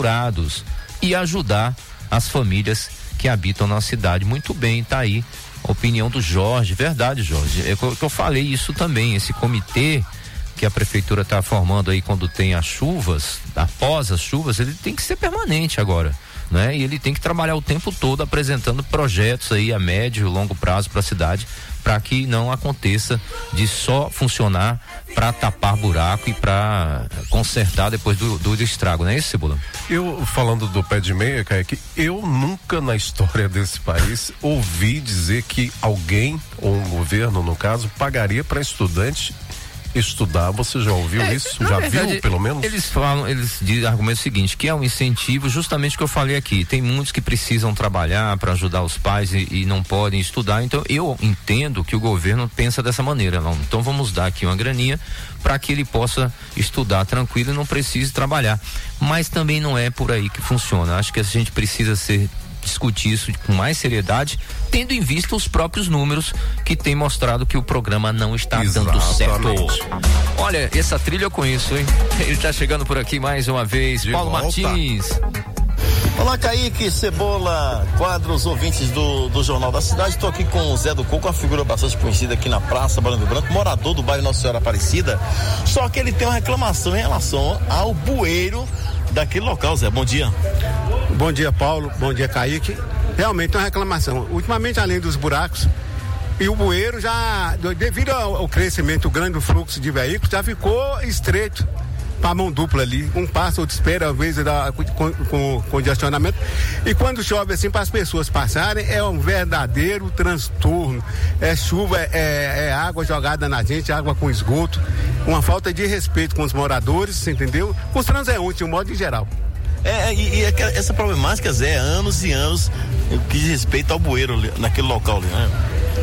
e ajudar as famílias que habitam na cidade. Muito bem, tá aí a opinião do Jorge. Verdade, Jorge, é que eu falei isso também. Esse comitê que a prefeitura está formando aí quando tem as chuvas, após as chuvas, ele tem que ser permanente agora, né? E ele tem que trabalhar o tempo todo apresentando projetos aí a médio e longo prazo para a cidade, para que não aconteça de só funcionar para tapar buraco e para consertar depois do estrago, não é isso, Cebola? Eu, falando do pé de meia, Kaique, eu nunca na história desse país ouvi dizer que alguém, ou um governo no caso, pagaria para estudante estudar. Você já ouviu isso? Já verdade, viu, pelo menos? Eles argumentam o seguinte, que é um incentivo, justamente o que eu falei aqui. Tem muitos que precisam trabalhar para ajudar os pais e não podem estudar. Então eu entendo que o governo pensa dessa maneira. Não, então vamos dar aqui uma graninha para que ele possa estudar tranquilo e não precise trabalhar. Mas também não é por aí que funciona. Acho que a gente precisa discutir isso com mais seriedade, tendo em vista os próprios números que tem mostrado que o programa não está dando certo. Olha, essa trilha eu conheço, hein? Ele está chegando por aqui mais uma vez, Paulo Martins. Olá, Kaique, Cebola, quadros ouvintes do Jornal da Cidade. Estou aqui com o Zé do Coco, uma figura bastante conhecida aqui na Praça Barão do Branco, morador do bairro Nossa Senhora Aparecida. Só que ele tem uma reclamação em relação ao bueiro daquele local, Zé. Bom dia. Bom dia, Paulo. Bom dia, Kaique. Realmente é uma reclamação. Ultimamente, além dos buracos, e o bueiro já, devido ao crescimento grande do fluxo de veículos, já ficou estreito para a mão dupla ali. Um passa, outro espera, às vezes com congestionamento. E quando chove assim, para as pessoas passarem, é um verdadeiro transtorno. É chuva, é água jogada na gente, água com esgoto. Uma falta de respeito com os moradores, você entendeu? Com os transeuntes, de um modo em geral. Essa problemática, Zé, anos e anos, que diz respeito ao bueiro naquele local ali, né?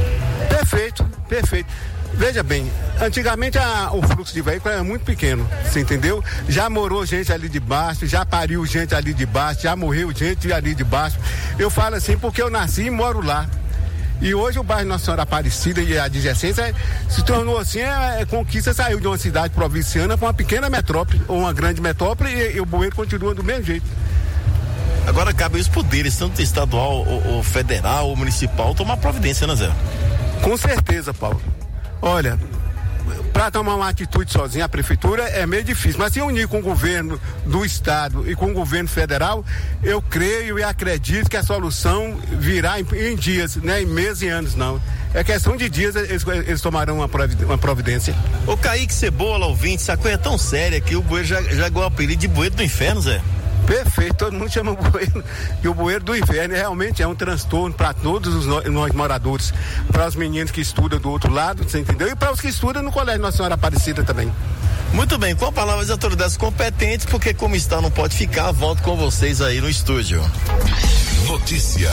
Perfeito. Veja bem, antigamente o fluxo de veículos era muito pequeno, você entendeu? Já morou gente ali de baixo, já pariu gente ali de baixo, já morreu gente ali de baixo. Eu falo assim porque eu nasci e moro lá. E hoje o bairro Nossa Senhora Aparecida e a adjacência se tornou assim, conquista, saiu de uma cidade provinciana para uma pequena metrópole, ou uma grande metrópole, e o bueiro continua do mesmo jeito. Agora cabe os poderes, tanto estadual, ou federal, ou municipal, tomar providência, né, Zé? Com certeza, Paulo. Olha, para tomar uma atitude sozinha, a prefeitura é meio difícil, mas se unir com o governo do estado e com o governo federal, eu creio e acredito que a solução virá em dias, né? Em meses e anos, não. É questão de dias, eles tomarão uma providência. Ô Kaique, Cebola, ouvinte, essa coisa é tão séria que o bueiro já ganhou o apelido de bueiro do inferno, Zé. Perfeito, todo mundo chama o bueiro, e o bueiro do inferno realmente é um transtorno para todos nós moradores, para os meninos que estudam do outro lado, você entendeu? E para os que estudam no Colégio Nossa Senhora Aparecida também. Muito bem, com a palavra das autoridades competentes, porque como está não pode ficar, volto com vocês aí no estúdio. Notícia.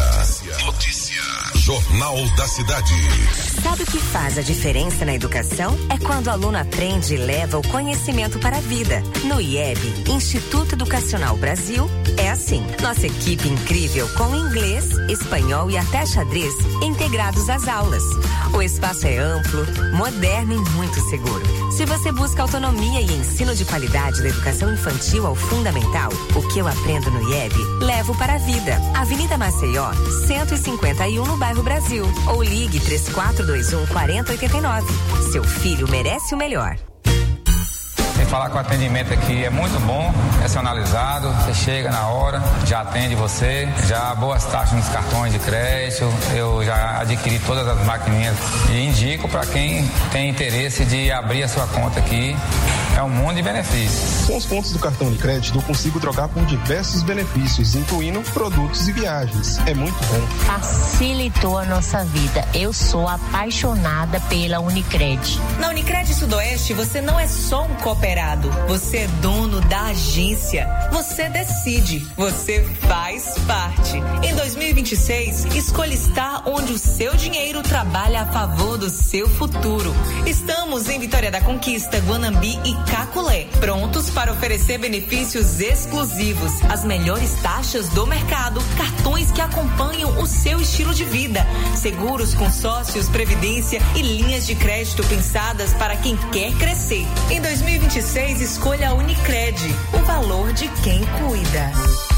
Jornal da Cidade. Sabe o que faz a diferença na educação? É quando o aluno aprende e leva o conhecimento para a vida. No IEB, Instituto Educacional Brasil, é assim. Nossa equipe incrível com inglês, espanhol e até xadrez integrados às aulas. O espaço é amplo, moderno e muito seguro. Se você busca autonomia e ensino de qualidade da educação infantil ao fundamental, o que eu aprendo no IEB, levo para a vida. Avenida Maceió, 151 no bairro Brasil. Ou ligue 3421-4089. Seu filho merece o melhor. Sem falar que o atendimento aqui é muito bom, personalizado, você chega na hora, já atende você, já boas taxas nos cartões de crédito, eu já adquiri todas as maquininhas e indico para quem tem interesse de abrir a sua conta aqui, é um mundo de benefícios. Com os pontos do cartão de crédito eu consigo trocar por diversos benefícios, incluindo produtos e viagens, é muito bom. Facilitou a nossa vida, eu sou apaixonada pela Unicred. Na Unicred Sudoeste você não é só um cooperado, você é dono da agência, você decide, você faz parte. Em 2026, escolha estar onde o seu dinheiro trabalha a favor do seu futuro. Estamos em Vitória da Conquista, Guanambi e Caculé, prontos para oferecer benefícios exclusivos, as melhores taxas do mercado, cartões que acompanham o seu estilo de vida, seguros, consórcios, previdência e linhas de crédito pensadas para quem quer crescer. Em 2026, escolha a Unicred, o valor de quem cuida.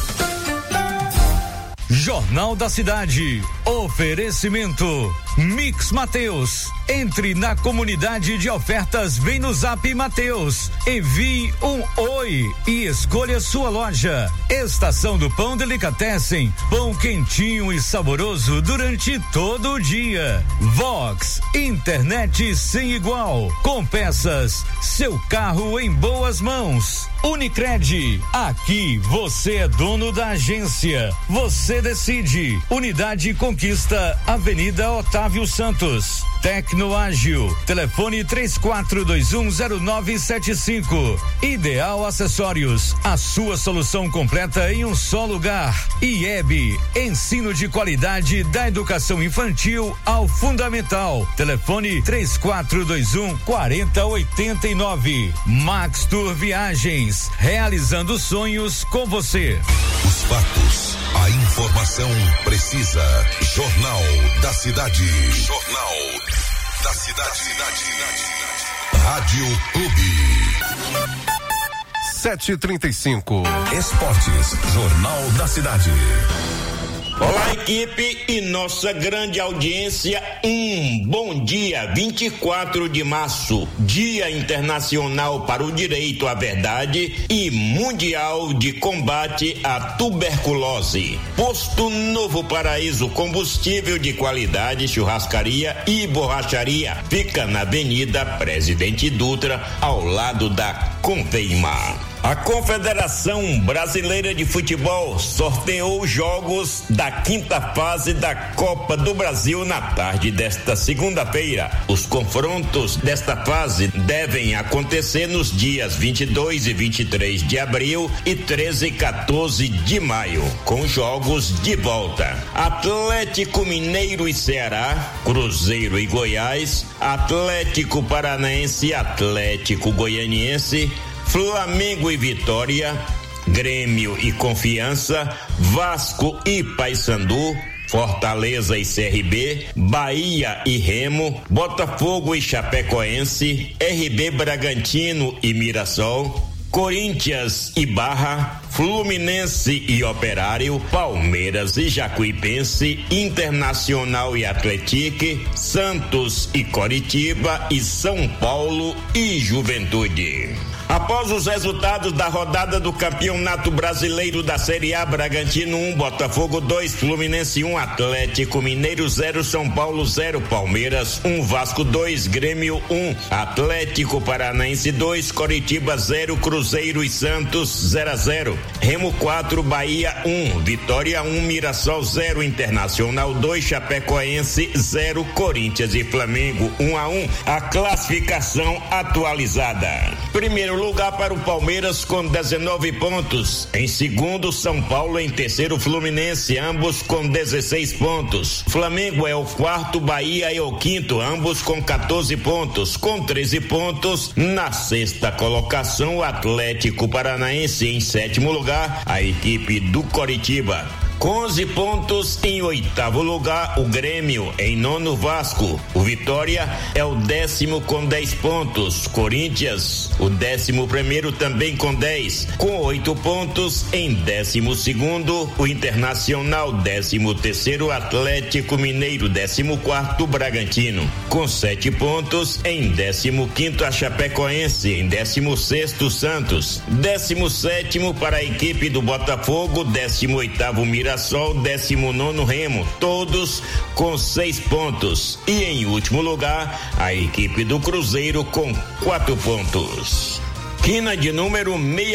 Jornal da Cidade. Oferecimento Mix Mateus. Entre na comunidade de ofertas, vem no Zap Mateus. Envie um oi e escolha sua loja. Estação do Pão Delicatessen. Pão quentinho e saboroso durante todo o dia. Vox, internet sem igual. Com peças, seu carro em boas mãos. Unicred, aqui você é dono da agência. Você decide. Unidade Conquista, Avenida Otávio Santos. Tecnoágil, telefone 34210975. Ideal Acessórios, a sua solução completa em um só lugar. IEB, ensino de qualidade da educação infantil ao fundamental. Telefone 3421-4089. Max Tour Viagens, realizando sonhos com você. Os fatos, a informação precisa. Jornal da Cidade. Jornal da Cidade. Rádio Clube. 7h35. Esportes, Jornal da Cidade. Olá, equipe e nossa grande audiência, bom dia. 24 de março, Dia Internacional para o Direito à Verdade e Mundial de Combate à Tuberculose. Posto Novo Paraíso, combustível de qualidade, churrascaria e borracharia. Fica na Avenida Presidente Dutra, ao lado da Conveima. A Confederação Brasileira de Futebol sorteou os jogos da quinta fase da Copa do Brasil na tarde desta segunda-feira. Os confrontos desta fase devem acontecer nos dias 22 e 23 de abril e 13 e 14 de maio, com jogos de volta. Atlético Mineiro e Ceará, Cruzeiro e Goiás, Atlético Paranaense e Atlético Goianiense, Flamengo e Vitória, Grêmio e Confiança, Vasco e Paysandu, Fortaleza e CRB, Bahia e Remo, Botafogo e Chapecoense, RB Bragantino e Mirassol, Corinthians e Barra, Fluminense e Operário, Palmeiras e Jacuipense, Internacional e Atlético, Santos e Coritiba e São Paulo e Juventude. Após os resultados da rodada do Campeonato Brasileiro da Série A, Bragantino 1, Botafogo 2, Fluminense 1, Atlético Mineiro 0, São Paulo 0, Palmeiras 1, Vasco 2, Grêmio 1, Atlético Paranaense 2, Coritiba 0, Cruzeiro e Santos 0-0, Remo 4, Bahia 1, Vitória 1, Mirassol 0, Internacional 2, Chapecoense 0, Corinthians e Flamengo 1-1. A classificação atualizada. Primeiro lugar para o Palmeiras com 19 pontos. Em segundo, São Paulo. Em terceiro, Fluminense, ambos com 16 pontos. Flamengo é o quarto, Bahia é o quinto, ambos com 14 pontos. Com 13 pontos, na sexta colocação, o Atlético Paranaense. Em sétimo lugar, a equipe do Coritiba. Com 11 pontos, em oitavo lugar, o Grêmio. Em nono, Vasco. O Vitória é o décimo com 10 pontos. Corinthians, o 11º também com 10. Com 8 pontos, em 12º, o Internacional. 13º, Atlético Mineiro. 14º, Bragantino. Com 7 pontos, em 15º, a Chapecoense. Em 16º, Santos. 17º para a equipe do Botafogo. 18º, Mirassol, 19º Remo, todos com 6 pontos. E em último lugar, a equipe do Cruzeiro com 4 pontos. Quina de número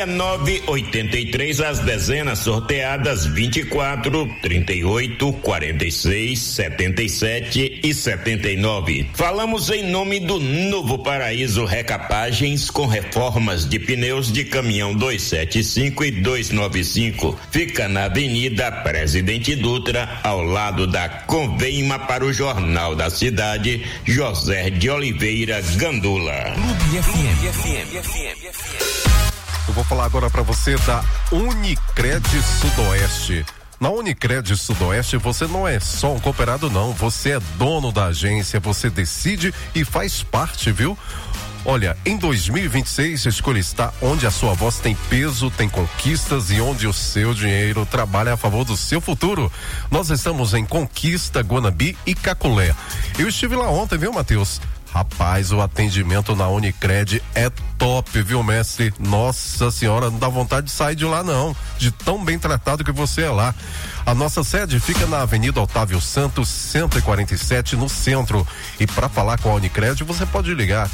6983, as dezenas sorteadas 24, 38, 46, 77 e 79. Falamos em nome do Novo Paraíso Recapagens, com reformas de pneus de caminhão 275 e 295. Fica na Avenida Presidente Dutra, ao lado da Conveima. Para o Jornal da Cidade, José de Oliveira Gandula. Clube FM. Eu vou falar agora para você da Unicred Sudoeste. Na Unicred Sudoeste, você não é só um cooperado, não. Você é dono da agência, você decide e faz parte, viu? Olha, em 2026, a escolha está onde a sua voz tem peso, tem conquistas e onde o seu dinheiro trabalha a favor do seu futuro. Nós estamos em Conquista, Guanambi e Caculé. Eu estive lá ontem, viu, Matheus? Rapaz, o atendimento na Unicred é top, viu, mestre? Nossa senhora, não dá vontade de sair de lá, não. De tão bem tratado que você é lá. A nossa sede fica na Avenida Otávio Santos, 147, no centro. E para falar com a Unicred, você pode ligar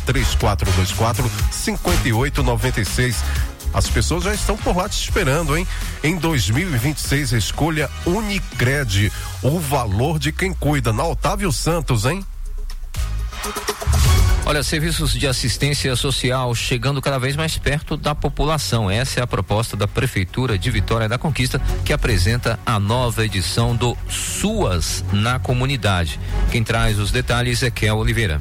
3424-5896. As pessoas já estão por lá te esperando, hein? Em 2026, escolha Unicred, o valor de quem cuida. Na Otávio Santos, hein? Olha, serviços de assistência social chegando cada vez mais perto da população. Essa é a proposta da Prefeitura de Vitória da Conquista, que apresenta a nova edição do SUAS na comunidade. Quem traz os detalhes é Kel Oliveira.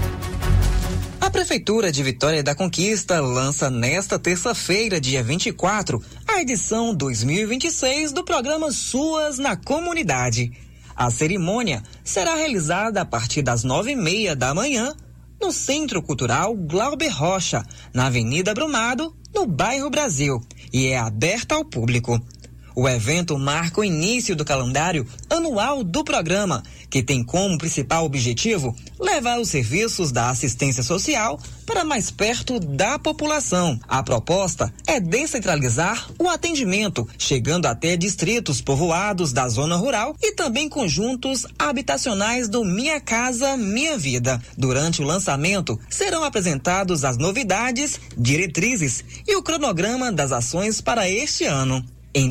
A Prefeitura de Vitória da Conquista lança nesta terça-feira, dia 24, a edição 2026 do programa SUAS na comunidade. A cerimônia será realizada a partir das 9:30 da manhã no Centro Cultural Glauber Rocha, na Avenida Brumado, no bairro Brasil, e é aberta ao público. O evento marca o início do calendário anual do programa, que tem como principal objetivo levar os serviços da assistência social para mais perto da população. A proposta é descentralizar o atendimento, chegando até distritos povoados da zona rural e também conjuntos habitacionais do Minha Casa Minha Vida. Durante o lançamento, serão apresentados as novidades, diretrizes e o cronograma das ações para este ano. Em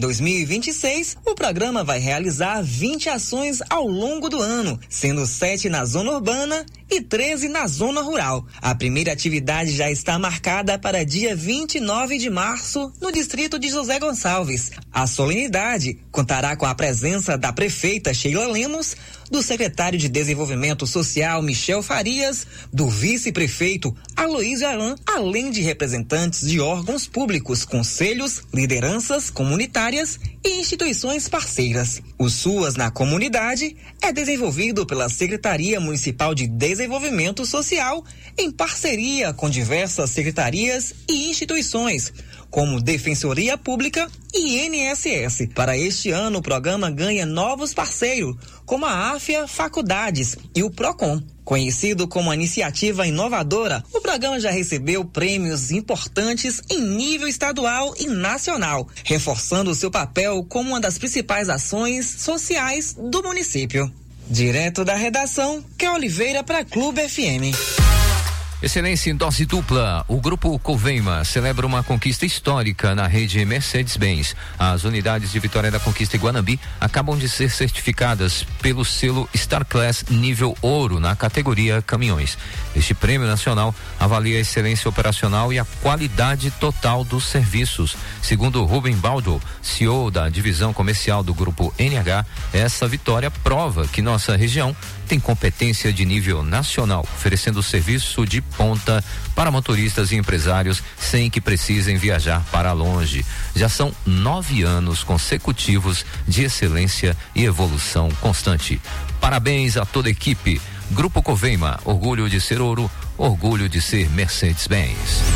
2026, o programa vai realizar 20 ações ao longo do ano, sendo 7 na zona urbana e 13 na zona rural. A primeira atividade já está marcada para dia 29 de março, no distrito de José Gonçalves. A solenidade contará com a presença da prefeita Sheila Lemos, do secretário de Desenvolvimento Social Michel Farias, do vice-prefeito Aloysio Aran, além de representantes de órgãos públicos, conselhos, lideranças comunitárias e instituições parceiras. O SUAS na comunidade é desenvolvido pela Secretaria Municipal de Desenvolvimento Social em parceria com diversas secretarias e instituições, como Defensoria Pública e INSS. Para este ano, o programa ganha novos parceiros, como a AFIA Faculdades e o PROCON. Conhecido como iniciativa inovadora, o programa já recebeu prêmios importantes em nível estadual e nacional, reforçando seu papel como uma das principais ações sociais do município. Direto da redação, Kel Oliveira para Clube FM. Excelência em dose dupla. O Grupo Coveima celebra uma conquista histórica na rede Mercedes-Benz. As unidades de Vitória da Conquista e Guanambi acabam de ser certificadas pelo selo Star Class nível ouro na categoria caminhões. Este prêmio nacional avalia a excelência operacional e a qualidade total dos serviços. Segundo Rubem Baldo, CEO da divisão comercial do Grupo NH, essa vitória prova que nossa região tem competência de nível nacional, oferecendo serviço de ponta para motoristas e empresários sem que precisem viajar para longe. Já são 9 anos consecutivos de excelência e evolução constante. Parabéns a toda a equipe. Grupo Coveima, orgulho de ser ouro, orgulho de ser Mercedes-Benz.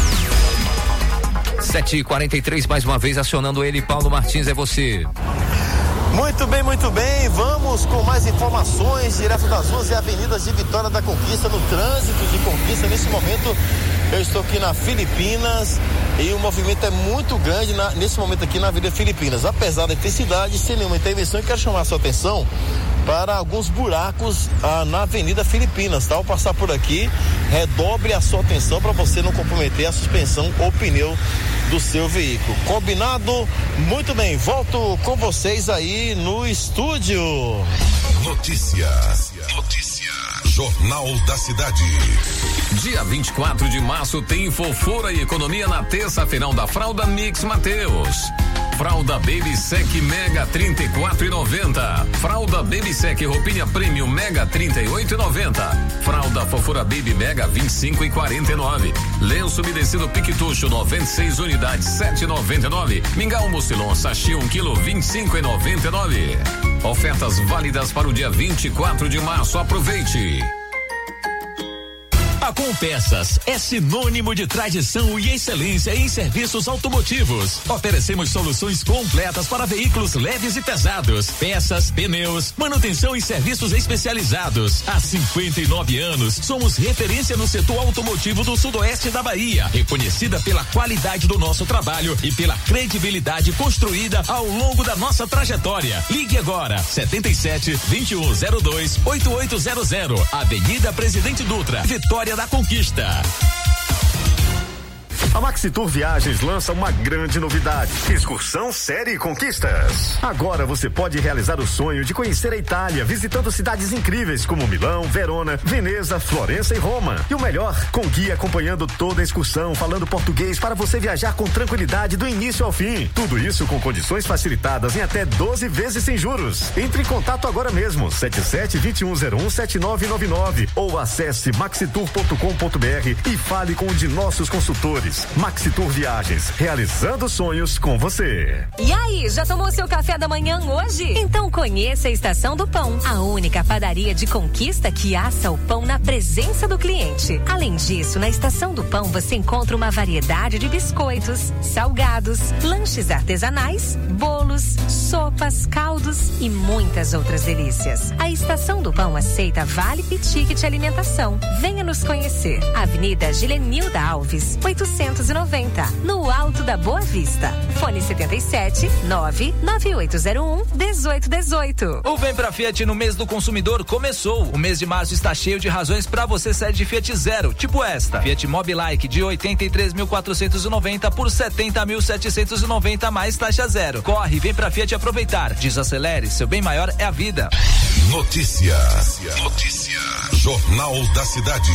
7h43, mais uma vez acionando ele, Paulo Martins, é você. Muito bem, vamos com mais informações direto das ruas e avenidas de Vitória da Conquista, no trânsito de Conquista. Nesse momento eu estou aqui na Filipinas e o movimento é muito grande nesse momento aqui na Avenida Filipinas. Apesar da intensidade, sem nenhuma intervenção, eu quero chamar a sua atenção para alguns buracos na Avenida Filipinas, tá? Ao passar por aqui, redobre a sua atenção para você não comprometer a suspensão ou pneu do seu veículo. Combinado? Muito bem, volto com vocês aí no estúdio. Notícia. Jornal da Cidade. Dia 24 de março tem Fofura e Economia na terça-feirão da Fralda Mix Mateus. Fralda Baby Sec Mega 34,90. Fralda Baby Sec Roupinha Premium Mega 38,90. Fralda Fofura Baby Mega 25,49. Lenço umedecido Piquetucho 96 unidades 7,99. Mingau Mucilon Sachê 1 kg 25,99. Ofertas válidas para o dia 24 de março. Aproveite. A Compeças é sinônimo de tradição e excelência em serviços automotivos. Oferecemos soluções completas para veículos leves e pesados, peças, pneus, manutenção e serviços especializados. Há 59 anos, somos referência no setor automotivo do sudoeste da Bahia, reconhecida pela qualidade do nosso trabalho e pela credibilidade construída ao longo da nossa trajetória. Ligue agora, 77-2102-8800, Avenida Presidente Dutra, Vitória da Conquista. A Maxitur Viagens lança uma grande novidade: Excursão Série Conquistas. Agora você pode realizar o sonho de conhecer a Itália, visitando cidades incríveis como Milão, Verona, Veneza, Florença e Roma. E o melhor, com guia acompanhando toda a excursão, falando português para você viajar com tranquilidade do início ao fim. Tudo isso com condições facilitadas em até 12 vezes sem juros. Entre em contato agora mesmo, 77-2101-7999 ou acesse maxitur.com.br e fale com um de nossos consultores. Maxitur Viagens, realizando sonhos com você. E aí, já tomou seu café da manhã hoje? Então conheça a Estação do Pão, a única padaria de Conquista que assa o pão na presença do cliente. Além disso, na Estação do Pão você encontra uma variedade de biscoitos, salgados, lanches artesanais, bolos, sopas, caldos e muitas outras delícias. A Estação do Pão aceita vale e ticket alimentação. Venha nos conhecer. Avenida Gilenilda Alves, 890, no Alto da Boa Vista. Fone 77-99801-1818. O Vem Pra Fiat no mês do consumidor começou. O mês de março está cheio de razões para você sair de Fiat Zero, tipo esta: Fiat Mobi Like de 83.490 por 70.790 mais taxa zero. Corre, vem pra Fiat aproveitar. Desacelere, seu bem maior é a vida. Notícia. Jornal da Cidade.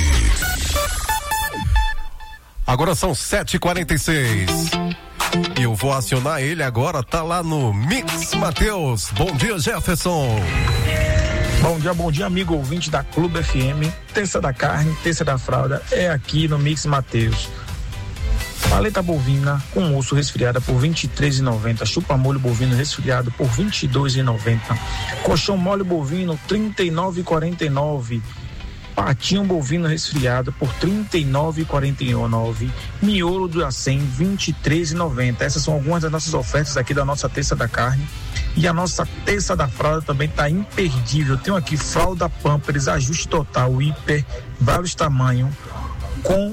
Agora são 7h46. E eu vou acionar ele agora, tá lá no Mix Mateus. Bom dia, Jefferson. Bom dia, amigo ouvinte da Clube FM. Terça da carne, terça da fralda é aqui no Mix Mateus. Paleta bovina com osso resfriada por R$ 23,90. Chupa molho bovino resfriado por R$ 22,90. Colchão mole bovino R$ 39,49. Patinho bovino resfriado por R$ 39,49. Miolo do Acém R$ 23,90. Essas são algumas das nossas ofertas aqui da nossa terça da carne. E a nossa terça da fralda também está imperdível. Tenho aqui fralda Pampers, ajuste total, hiper, vários tamanhos, com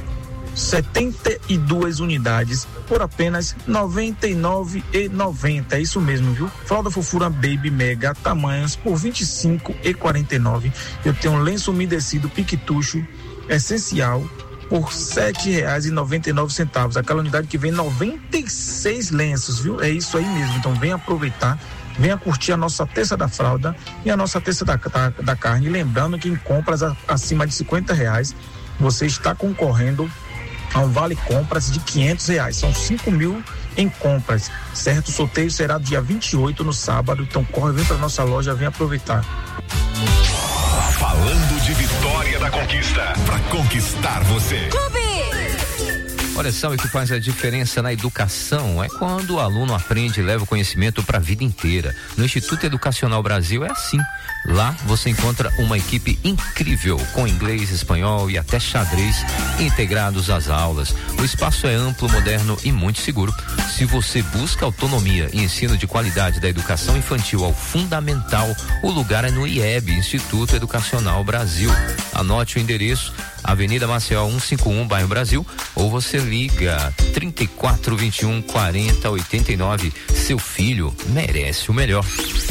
72 unidades por apenas R$ 99,90. É isso mesmo, viu? Fralda Fofura Baby Mega tamanhos por R$ 25,49. Eu tenho um lenço umedecido Piquetucho essencial por R$ 7,99. Aquela unidade que vem 96 lenços, viu? É isso aí mesmo. Então vem aproveitar, venha curtir a nossa terça da fralda e a nossa terça da carne. Lembrando que em compras acima de R$50 você está concorrendo a um vale compras de R$500. São 5 mil em compras, certo? O sorteio será dia 28 no sábado. Então corre, vem para nossa loja, vem aproveitar. Falando de Vitória da Conquista, para conquistar você. Olha, sabe o que faz a diferença na educação? É quando o aluno aprende e leva o conhecimento para a vida inteira. No Instituto Educacional Brasil é assim. Lá você encontra uma equipe incrível, com inglês, espanhol e até xadrez integrados às aulas. O espaço é amplo, moderno e muito seguro. Se você busca autonomia e ensino de qualidade da educação infantil ao fundamental, o lugar é no IEB, Instituto Educacional Brasil. Anote o endereço: Avenida Maceió 151, bairro Brasil, ou você liga 3421 4089. Seu filho merece o melhor.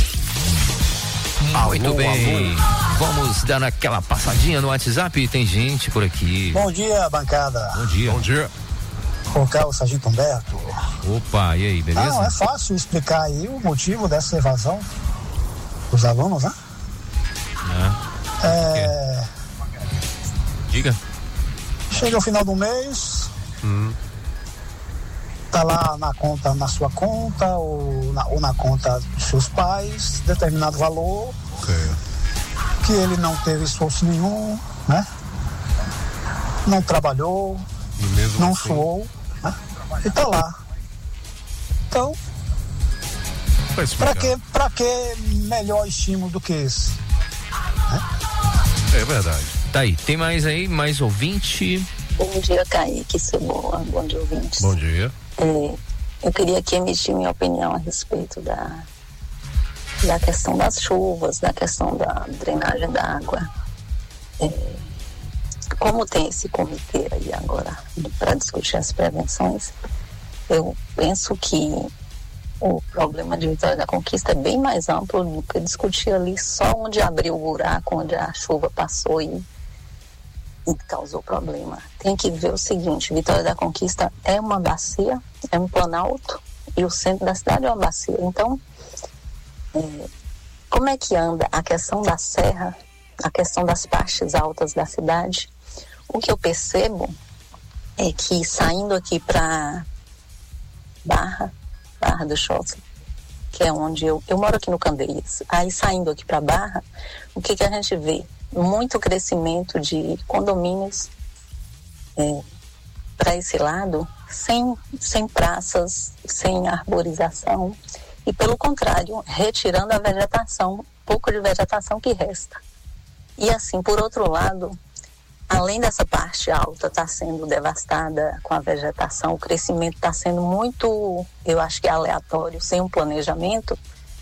Muito bem. Vamos dar aquela passadinha no WhatsApp. Tem gente por aqui. Bom dia, bancada. Bom dia. Bom dia. O Carlos Sargento Humberto. Opa, e aí, beleza? Não, é fácil explicar aí o motivo dessa evasão dos alunos, né? Diga. Chega o final do mês, Está lá na sua conta ou na conta dos seus pais, determinado valor, que ele não teve esforço nenhum, né? Não trabalhou, não suou, né? E está lá. Então, para que melhor estímulo do que esse? Né? É verdade. Tá aí, tem mais aí, mais ouvinte? Bom dia, Kaique, Cebola, bom dia, ouvintes. Bom dia. Eu queria aqui emitir minha opinião a respeito da questão das chuvas, da questão da drenagem da água. Como tem esse comitê aí agora para discutir as prevenções, eu penso que o problema de Vitória da Conquista é bem mais amplo do que discutir ali só onde abriu o buraco, onde a chuva passou e causou problema. Tem que ver o seguinte: Vitória da Conquista é uma bacia, é um planalto, e o centro da cidade é uma bacia. Então, como é que anda a questão da serra, a questão das partes altas da cidade? O que eu percebo é que saindo aqui para Barra do Shopping, que é onde eu moro aqui no Candeias, aí saindo aqui para Barra, o que a gente vê? Muito crescimento de condomínios para esse lado, sem praças, sem arborização, e pelo contrário, retirando a vegetação, pouco de vegetação que resta. E assim, por outro lado, além dessa parte alta estar sendo devastada com a vegetação, o crescimento está sendo muito, eu acho que aleatório, sem um planejamento.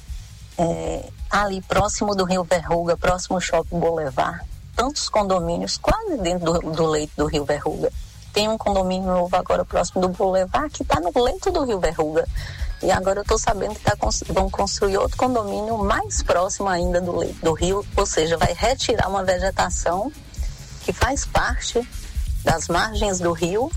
Ali próximo do Rio Verruga, próximo ao Shopping Boulevard, tantos condomínios quase dentro do leito do Rio Verruga. Tem um condomínio novo agora próximo do Boulevard que está no leito do Rio Verruga. E agora eu estou sabendo que vão construir outro condomínio mais próximo ainda do leito do rio, ou seja, vai retirar uma vegetação que faz parte das margens do rio.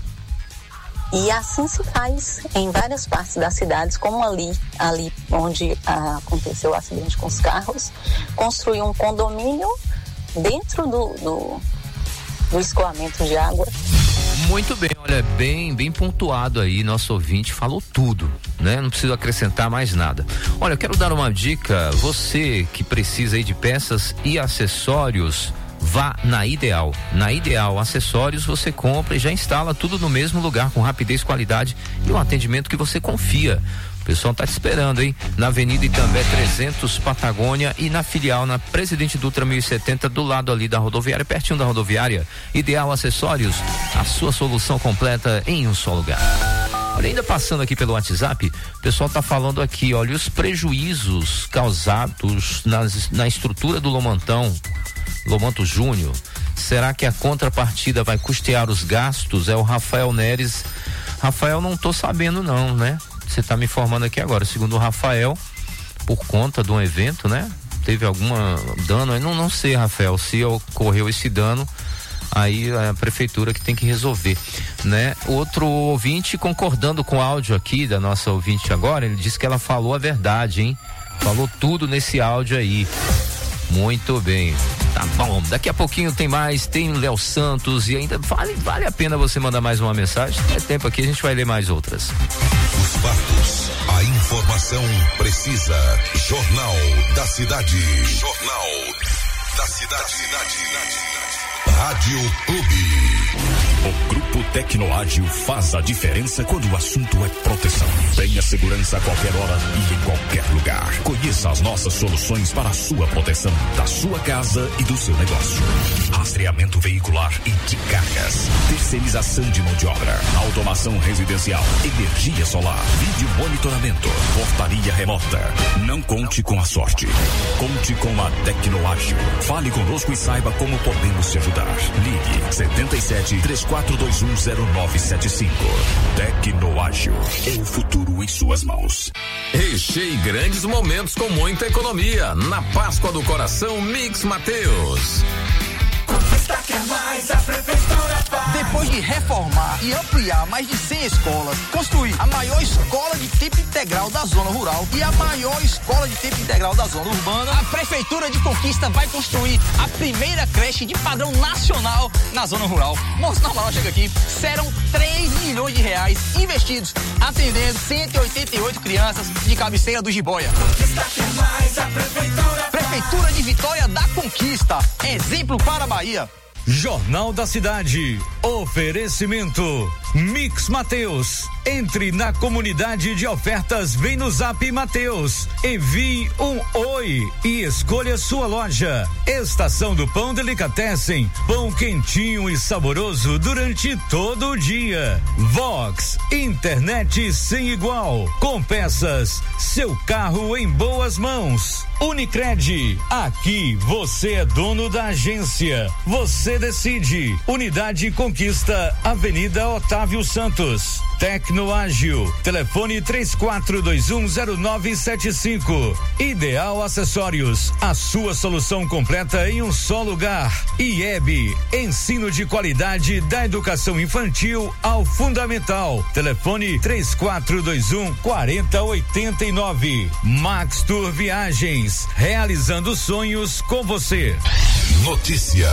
E assim se faz em várias partes das cidades, como ali onde aconteceu o acidente com os carros, construir um condomínio dentro do escoamento de água. Muito bem, olha, bem pontuado aí, nosso ouvinte falou tudo, né? Não preciso acrescentar mais nada. Olha, eu quero dar uma dica, você que precisa aí de peças e acessórios, vá na Ideal. Na Ideal Acessórios você compra e já instala tudo no mesmo lugar, com rapidez, qualidade e um atendimento que você confia. O pessoal tá te esperando, hein? Na Avenida Itambé 300, Patagônia, e na filial na Presidente Dutra 1070, do lado ali da rodoviária, pertinho da rodoviária. Ideal Acessórios, a sua solução completa em um só lugar. Olha, ainda passando aqui pelo WhatsApp, o pessoal tá falando aqui, olha, os prejuízos causados na estrutura do Lomanto Júnior, será que a contrapartida vai custear os gastos? É o Rafael Neres. Rafael, não tô sabendo não, né? Você tá me informando aqui agora. Segundo o Rafael, por conta de um evento, né? Teve algum dano? Eu não sei, Rafael, se ocorreu esse dano, aí é a prefeitura que tem que resolver, né? Outro ouvinte concordando com o áudio aqui da nossa ouvinte agora, ele disse que ela falou a verdade, hein? Falou tudo nesse áudio aí. Muito bem, tá bom, daqui a pouquinho tem mais, tem Léo Santos e ainda vale a pena você mandar mais uma mensagem, é tempo aqui, a gente vai ler mais outras. Os fatos, a informação precisa, Jornal da Cidade. Jornal da Cidade. Rádio Clube. O Grupo Tecnoágil faz a diferença quando o assunto é proteção. Tenha segurança a qualquer hora e em qualquer lugar. Conheça as nossas soluções para a sua proteção, da sua casa e do seu negócio. Rastreamento veicular e de cargas. Terceirização de mão de obra. Automação residencial. Energia solar. Vídeo monitoramento. Portaria remota. Não conte com a sorte. Conte com a Tecnoágil. Fale conosco e saiba como podemos te ajudar. Ligue 77 3421 0975. Tecnoágil. É o futuro em suas mãos. Recheie grandes momentos com muita economia. Na Páscoa do Coração Mix Mateus. Conquista quer mais, a prefeitura faz. Depois de reformar e ampliar mais de 100 escolas, construir a maior escola de tempo integral da zona rural e a maior escola de tempo integral da zona urbana, a Prefeitura de Conquista vai construir a primeira creche de padrão nacional na zona rural. Moço, na moral, chega aqui, serão 3 milhões de reais investidos, atendendo 188 crianças de cabeceira do Jiboia. Prefeitura de Vitória da Conquista, exemplo para a Bahia. Jornal da Cidade. Oferecimento Mix Mateus. Entre na comunidade de ofertas, vem no Zap Mateus. Envie um oi e escolha sua loja. Estação do Pão Delicatessen. Pão quentinho e saboroso durante todo o dia. Vox, internet sem igual. Com peças, seu carro em boas mãos. Unicred, aqui você é dono da agência. Você decide. Unidade Conquista, Avenida Otávio Santos. Tecnoágil, telefone 34210975. Ideal Acessórios, a sua solução completa em um só lugar. IEB, ensino de qualidade da educação infantil ao fundamental. Telefone 3421-4089. Max Tour Viagens, realizando sonhos com você. Notícia.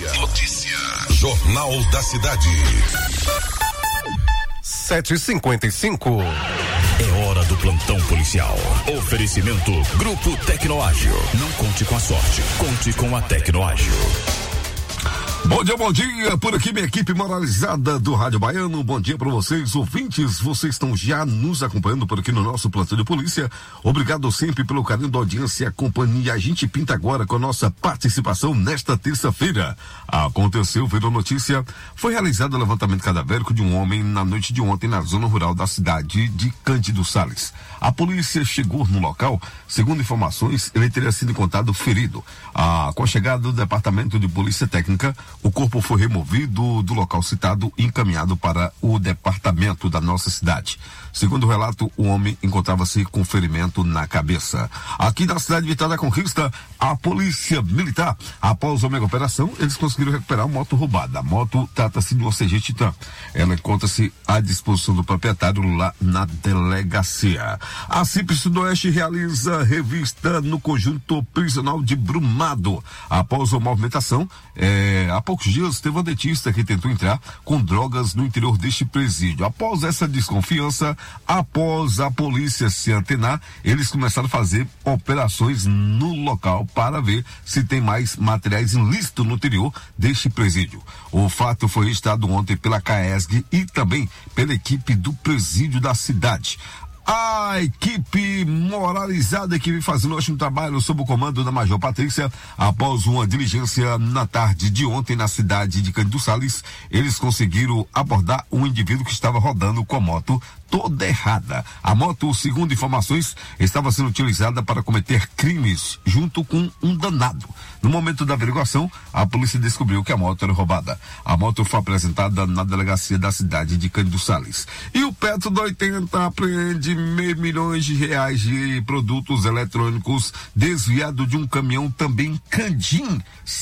Jornal da Cidade. 7h55. É hora do plantão policial. Oferecimento Grupo Tecnoágil. Não conte com a sorte, conte com a Tecnoágil. Bom dia, por aqui minha equipe moralizada do Rádio Baiano. Bom dia para vocês, ouvintes, vocês estão já nos acompanhando por aqui no nosso plantão de polícia. Obrigado sempre pelo carinho da audiência e a companhia. A gente pinta agora com a nossa participação nesta terça-feira. Aconteceu, virou notícia, foi realizado o levantamento cadavérico de um homem na noite de ontem na zona rural da cidade de Cândido Sales. A polícia chegou no local, segundo informações, ele teria sido encontrado ferido. Com a chegada do departamento de polícia técnica, o corpo foi removido do local citado e encaminhado para o departamento da nossa cidade. Segundo o relato, o homem encontrava-se com ferimento na cabeça. Aqui na cidade de Vitória da Conquista, a polícia militar, após a mega operação, eles conseguiram recuperar uma moto roubada. A moto trata-se de uma CG Titan. Ela encontra-se à disposição do proprietário lá na delegacia. A CIP Sudoeste realiza revista no conjunto prisional de Brumado. Após a movimentação, há poucos dias teve uma dentista que tentou entrar com drogas no interior deste presídio. Após essa desconfiança, após a polícia se antenar, eles começaram a fazer operações no local para ver se tem mais materiais ilícitos no interior deste presídio. O fato foi registrado ontem pela CAESG e também pela equipe do presídio da cidade. A equipe moralizada que vem fazendo hoje um trabalho sob o comando da Major Patrícia, após uma diligência na tarde de ontem na cidade de Cândido Sales, eles conseguiram abordar um indivíduo que estava rodando com a moto toda errada. A moto, segundo informações, estava sendo utilizada para cometer crimes junto com um danado. No momento da averiguação, a polícia descobriu que a moto era roubada. A moto foi apresentada na delegacia da cidade de Cândido Sales. E o Petro do 80 apreende R$500 milhões de produtos eletrônicos desviado de um caminhão também em Candim.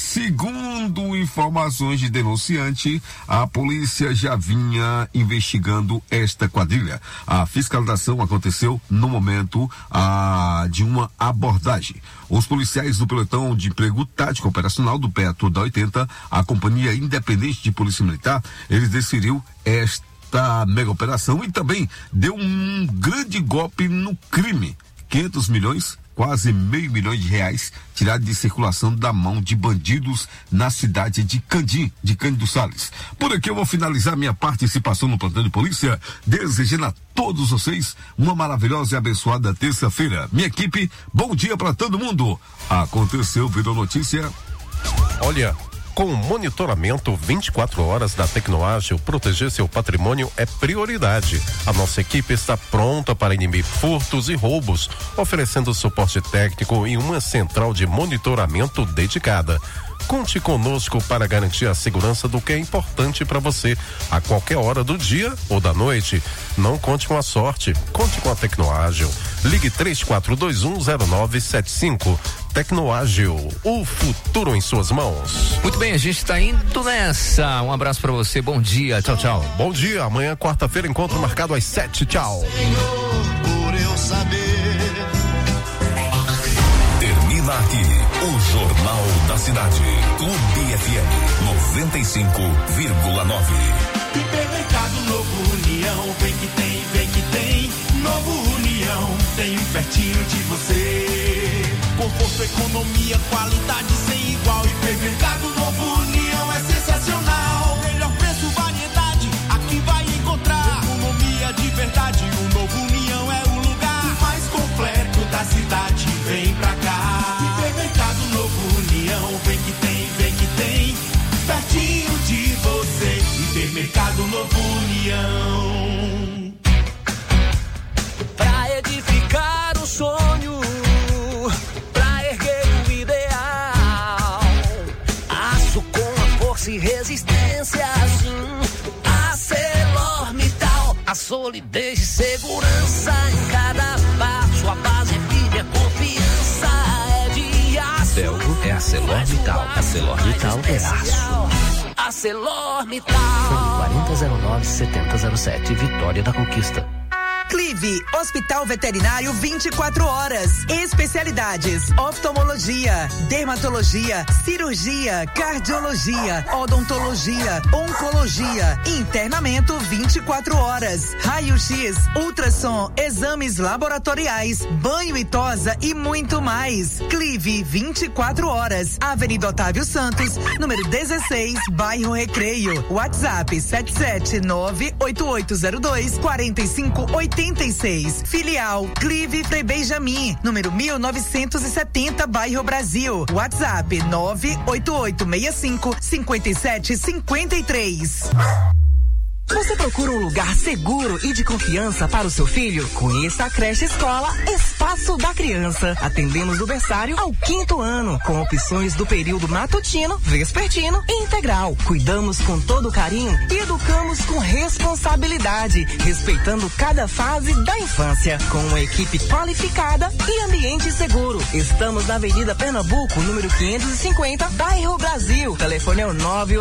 Segundo informações de denunciante, a polícia já vinha investigando esta quadrilha. A fiscalização aconteceu no momento de uma abordagem. Os policiais do pelotão de emprego tático operacional do Petro da 80, a Companhia Independente de Polícia Militar, eles decidiram esta mega operação e também deu um grande golpe no crime. 500 milhões, quase R$500 milhões tirados de circulação da mão de bandidos na cidade de Candim, de Cândido Sales. Por aqui eu vou finalizar minha participação no plantão de polícia, desejando a todos vocês uma maravilhosa e abençoada terça-feira. Minha equipe, bom dia para todo mundo. Aconteceu, virou notícia. Olha, com o monitoramento 24 horas da Tecnoágil, proteger seu patrimônio é prioridade. A nossa equipe está pronta para inibir furtos e roubos, oferecendo suporte técnico em uma central de monitoramento dedicada. Conte conosco para garantir a segurança do que é importante para você a qualquer hora do dia ou da noite. Não conte com a sorte, conte com a Tecnoágil. Ligue 34210975. Tecnoágil, o futuro em suas mãos. Muito bem, a gente está indo nessa. Um abraço para você, bom dia, tchau, tchau. Bom dia, amanhã quarta-feira, encontro marcado às 7, tchau. Por eu saber. Termina aqui o Jornal da Cidade. Clube FM 95,9. Hipermercado Novo União, vem que tem, vem que tem. Novo União, tem um pertinho de você. Conforto, economia, qualidade sem igual. Hipermercado Novo União é sensacional. Melhor preço, variedade, aqui vai encontrar. Economia de verdade, o Novo União é o lugar mais completo da cidade. Vem pra cá. Hipermercado Novo União, vem que tem, pertinho de você. Hipermercado Novo União. Pra edificar o sonho, e resistência, assim, ArcelorMittal, a solidez e segurança em cada passo, a base é firme, a confiança é de aço. Belgo é ArcelorMittal, ArcelorMittal é aço. ArcelorMittal. 4009-7007, Vitória da Conquista. Clive, Hospital Veterinário 24 horas. Especialidades: oftalmologia, dermatologia, cirurgia, cardiologia, odontologia, oncologia, internamento 24 horas, raio-x, ultrassom, exames laboratoriais, banho e tosa e muito mais. Clive 24 horas. Avenida Otávio Santos, número 16, bairro Recreio. WhatsApp 77988024586. Filial Clive Frei Benjamin, número 1970, bairro Brasil. WhatsApp 98865-5753. Você procura um lugar seguro e de confiança para o seu filho? Conheça a creche escola Espaço da Criança. Atendemos do berçário ao 5º ano, com opções do período matutino, vespertino e integral. Cuidamos com todo carinho e educamos com responsabilidade, respeitando cada fase da infância, com uma equipe qualificada e ambiente seguro. Estamos na Avenida Pernambuco, número 550, bairro Brasil. Telefone é o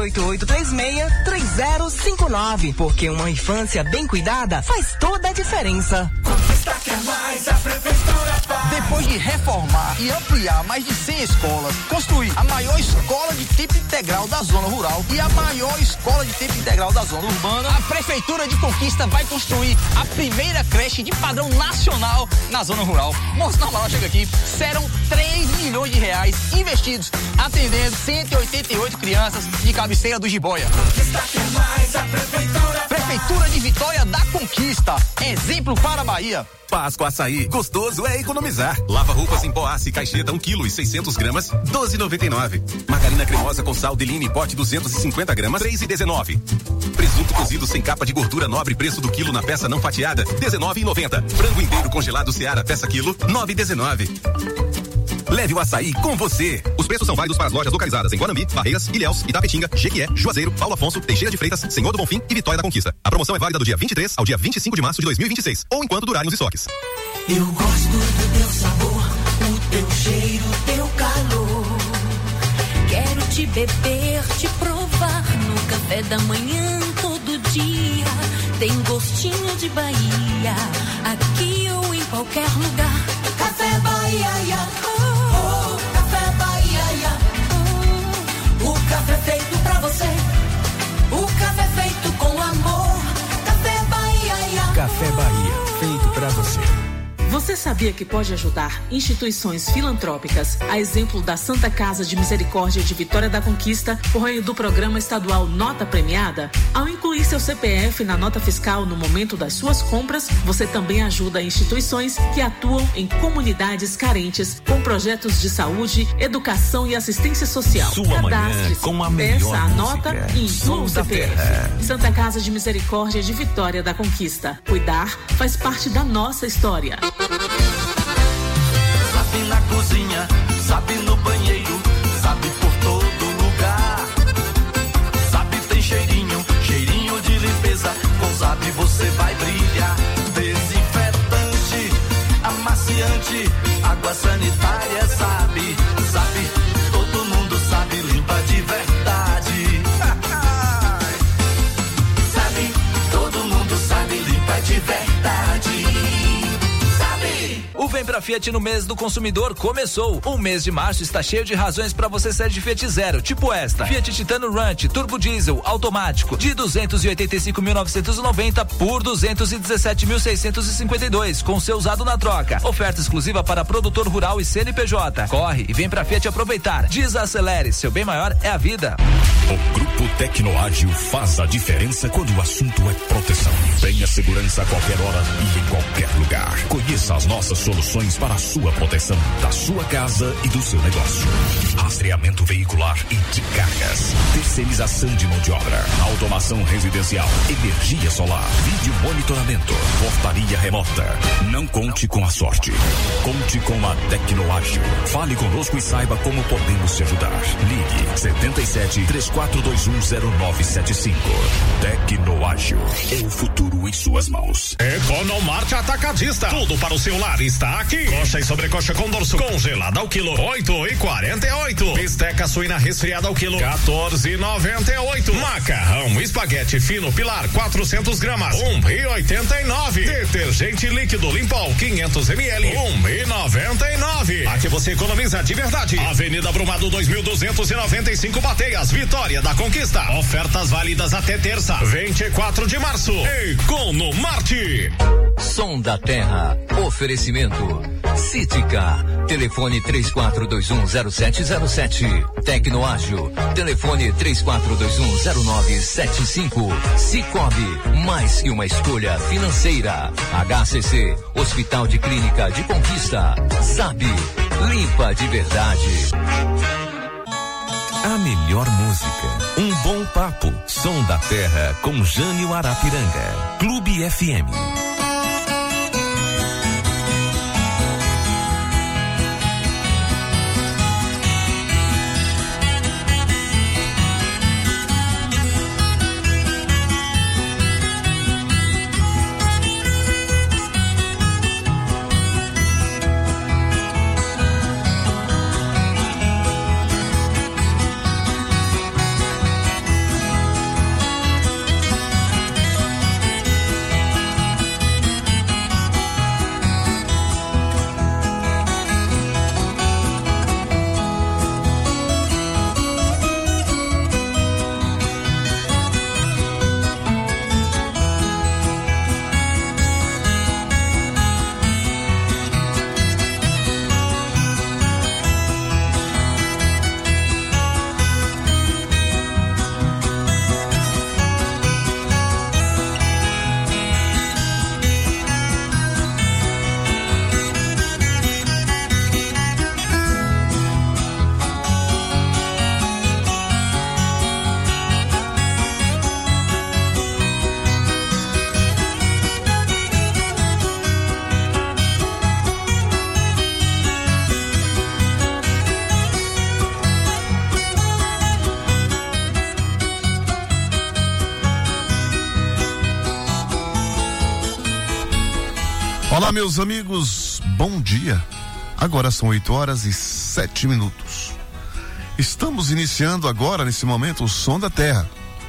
98836-3059. Porque uma infância bem cuidada faz toda a diferença. Conquista quer mais, a prefeitura faz. Depois de reformar e ampliar mais de 100 escolas, construir a maior escola de tempo integral da zona rural e a maior escola de tempo integral da zona urbana, a Prefeitura de Conquista vai construir a primeira creche de padrão nacional na zona rural. Moço, na moral, chega aqui. Serão 3 milhões de reais investidos, atendendo 188 crianças de cabeceira do Jiboia. Conquista quer mais, a prefeitura. Prefeitura de Vitória da Conquista. Exemplo para a Bahia. Páscoa Açaí, gostoso é economizar. Lava roupas em pó Açaí Caixeta 1 kg e 600 gramas, 12,99. Margarina cremosa com sal Deline pote 250 gramas, 3,19. Presunto cozido sem capa de gordura nobre, preço do quilo na peça não fatiada, 19,90. Frango inteiro congelado Seara peça quilo, 9,19. Leve o açaí com você. Os preços são válidos para as lojas localizadas em Guanambi, Barreiras, Ilhéus, Itapetinga, Jequié, Juazeiro, Paulo Afonso, Teixeira de Freitas, Senhor do Bonfim e Vitória da Conquista. A promoção é válida do dia 23 ao dia 25 de março de 2026, ou enquanto durarem os estoques. Eu gosto do teu sabor, o teu cheiro, o teu calor. Quero te beber, te provar no café da manhã todo dia. Tem gostinho de Bahia, aqui ou em qualquer lugar. Café Bahia, Café Bahia, o café feito pra você, o café feito com amor. Café Bahia, Café Bahia, feito pra você. Você sabia que pode ajudar instituições filantrópicas, a exemplo da Santa Casa de Misericórdia de Vitória da Conquista, por meio do programa estadual Nota Premiada? Ao incluir seu CPF na nota fiscal no momento das suas compras, você também ajuda instituições que atuam em comunidades carentes com projetos de saúde, educação e assistência social. Sua manhã com a melhor peça a nota música. e inclua o CPF. Santa Casa de Misericórdia de Vitória da Conquista. Cuidar faz parte da nossa história. Sabe na cozinha, sabe no banheiro, sabe por todo lugar. Fiat no mês do consumidor começou. O mês de março está cheio de razões para você sair de Fiat Zero, tipo esta: Fiat Titano Ranch Turbo Diesel automático de 285.990 por 217.652 com seu usado na troca. Oferta exclusiva para produtor rural e CNPJ. Corre e vem pra Fiat aproveitar. Desacelere, seu bem maior é a vida. O Grupo Tecnoágil faz a diferença quando o assunto é proteção. Tenha segurança a qualquer hora e em qualquer lugar. Conheça as nossas soluções para a sua proteção, da sua casa e do seu negócio. Rastreamento veicular e de cargas. Terceirização de mão de obra. Automação residencial. Energia solar. Vídeo monitoramento. Portaria remota. Não conte com a sorte. Conte com a Tecnoágil. Fale conosco e saiba como podemos te ajudar. Ligue 77-3421-0975. Tecnoágil. É o futuro em suas mãos. Economart Atacadista. Tudo para o seu lar está aqui. Coxa e sobrecoxa com dorso congelada ao quilo 8,48. Bisteca suína resfriada ao quilo 14,98. Macarrão espaguete fino pilar 400 gramas 1,89. Detergente líquido Limpol 500 ml 1,99. Aqui você economiza de verdade. Avenida Brumado 2295 Bateias, Vitória da Conquista. Ofertas válidas até terça, 24 de março. Economart. Som da Terra. Oferecimento Cítica. Telefone 34210707. Tecnoágil. Telefone 34210975. Cicobi. Mais que uma escolha financeira. HCC. Hospital de Clínica de Conquista. Sabe. Limpa de verdade. A melhor música, um bom papo, Som da Terra com Jânio Arapiranga, Clube FM. Olá, meus amigos, bom dia. Agora são 8h07. Estamos iniciando agora, nesse momento, o Som da Terra.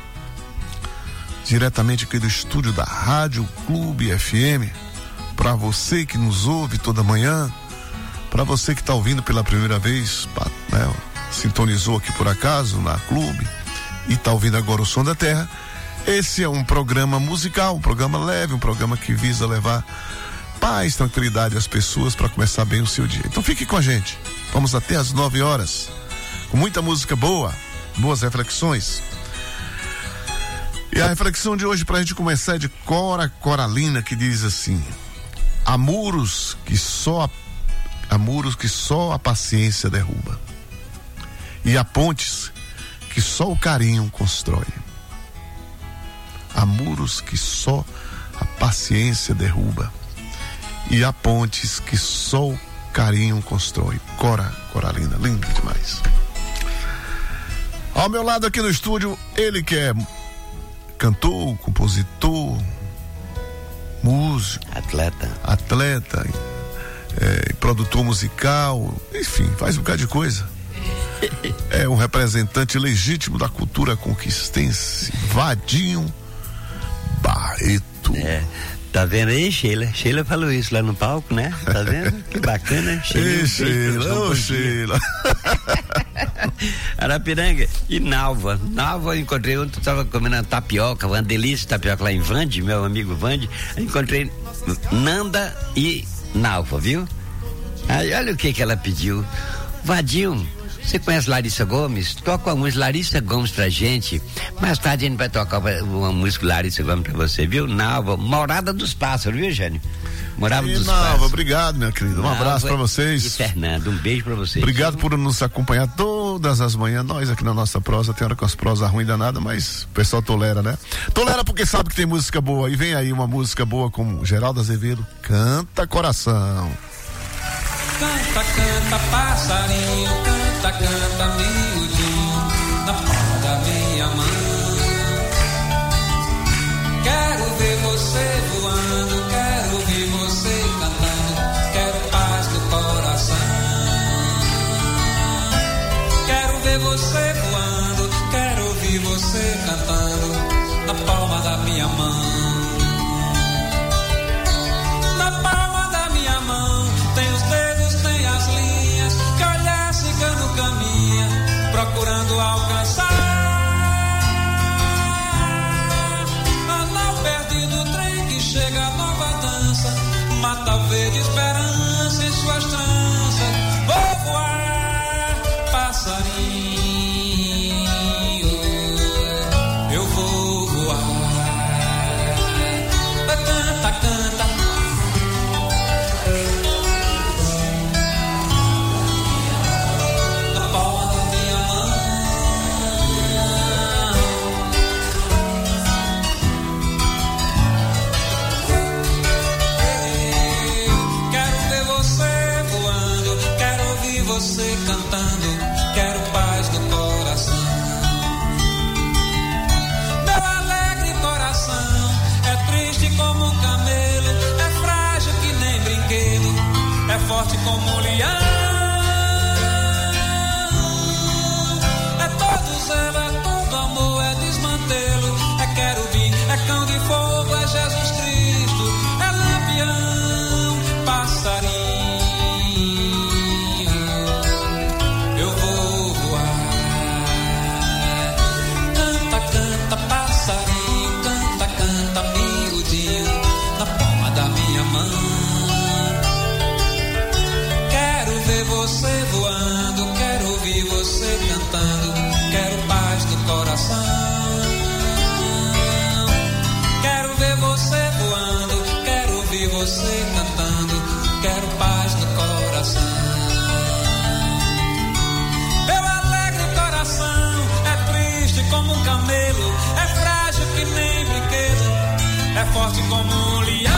Diretamente aqui do estúdio da Rádio Clube FM. Para você que nos ouve toda manhã, para você que está ouvindo pela primeira vez, né, sintonizou aqui por acaso na Clube e está ouvindo agora o Som da Terra. Esse é um programa musical, um programa leve, um programa que visa levar paz, tranquilidade às pessoas para começar bem o seu dia. Então fique com a gente. Vamos até às 9h, com muita música boa, boas reflexões. E a reflexão de hoje para a gente começar é de Cora Coralina, que diz assim: há muros que só a paciência derruba, e há pontes que só o carinho constrói. Há muros que só a paciência derruba, e há pontes que só o carinho constrói. Cora Coralina, lindo demais. Ao meu lado aqui no estúdio, ele que é cantor, compositor, músico, atleta, produtor musical, enfim, faz um bocado de coisa. É um representante legítimo da cultura conquistense, Vadinho Barreto. Tá vendo aí, Sheila? Sheila falou isso lá no palco, né? Tá vendo? Que bacana. Ei, Sheila, ô Sheila. Arapiranga e Nalva. Nalva eu encontrei ontem, eu tava comendo tapioca, uma delícia de tapioca lá em Vande, meu amigo Vande. Eu encontrei Nanda e Nalva, viu? Aí olha o que ela pediu. Vadinho, você conhece Larissa Gomes? Toca uma música Larissa Gomes pra gente. Mais tarde a gente vai tocar uma música Larissa Gomes pra você, viu? Nalva, Morada dos Pássaros, viu, Jânio? Morada dos Pássaros. Obrigado, minha querida. Um abraço pra vocês. E Fernando, um beijo pra vocês. Obrigado por nos acompanhar todas as manhãs. Nós aqui na nossa prosa, tem hora com as prosas ruins danada, mas o pessoal tolera, né? Tolera porque sabe que tem música boa. E vem aí uma música boa como Geraldo Azevedo, Canta Coração. Canta, canta, passarinho, canta, canta, miudinho, na palma da minha mão. Quero ver você voando, quero ouvir você cantando, quero paz do coração. Quero ver você voando, quero ouvir você cantando, na palma da minha mão. Na palma da minha mão, tem os dedos, tem as linhas, que olhar cigano caminha, procurando alcançar. Anal perdido, trem que chega a nova dança, mata verde esperança em suas tranças. Vou voar, passarinho, eu vou voar. Canta, canta. Você cantando, quero paz do coração. Meu alegre coração é triste como um camelo, é frágil que nem brinquedo, é forte como um leão. É todo zelo, é todo amor, é desmantelo, é querubim, é cão de fogo, é Jesus Cristo, é lampião, passarinho. Passarinho, canta, canta, miudinho, na palma da minha mão. Quero ver você voando, quero ouvir você cantando, quero paz do coração. Quero ver você voando, quero ouvir você cantando, quero paz do coração. Meu alegre coração é triste como um camelo, é frágil que nem brinquedo, é forte como um leão.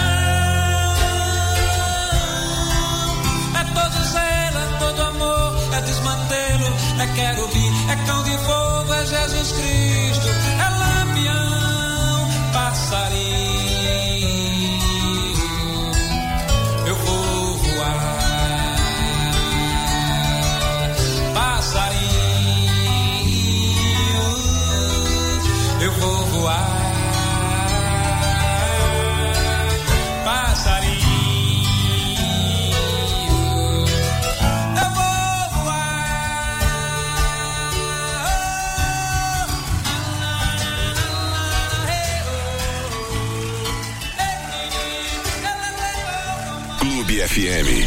É todo zelo, é todo amor, é desmantelo, é querubim, é cão de fogo, é Jesus Cristo, é lampião, passarinho, eu vou voar. Passarinho, eu vou voar. Passarinho, eu vou voar. Clube FM.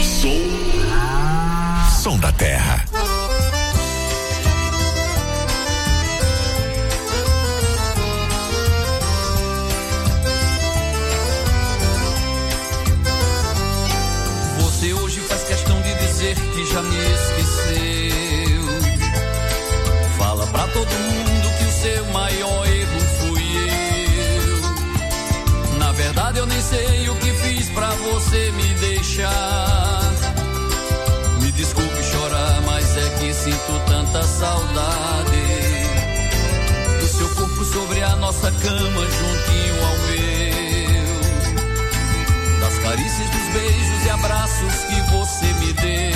Som da Terra. Você hoje faz questão de dizer que já me esqueceu. Fala pra todo mundo que o seu maior erro fui eu. Na verdade eu nem sei o que fiz pra você me deixar. Me desculpe chorar, mas é que sinto tanta saudade do seu corpo sobre a nossa cama juntinho ao meu, das carícias, dos beijos e abraços que você me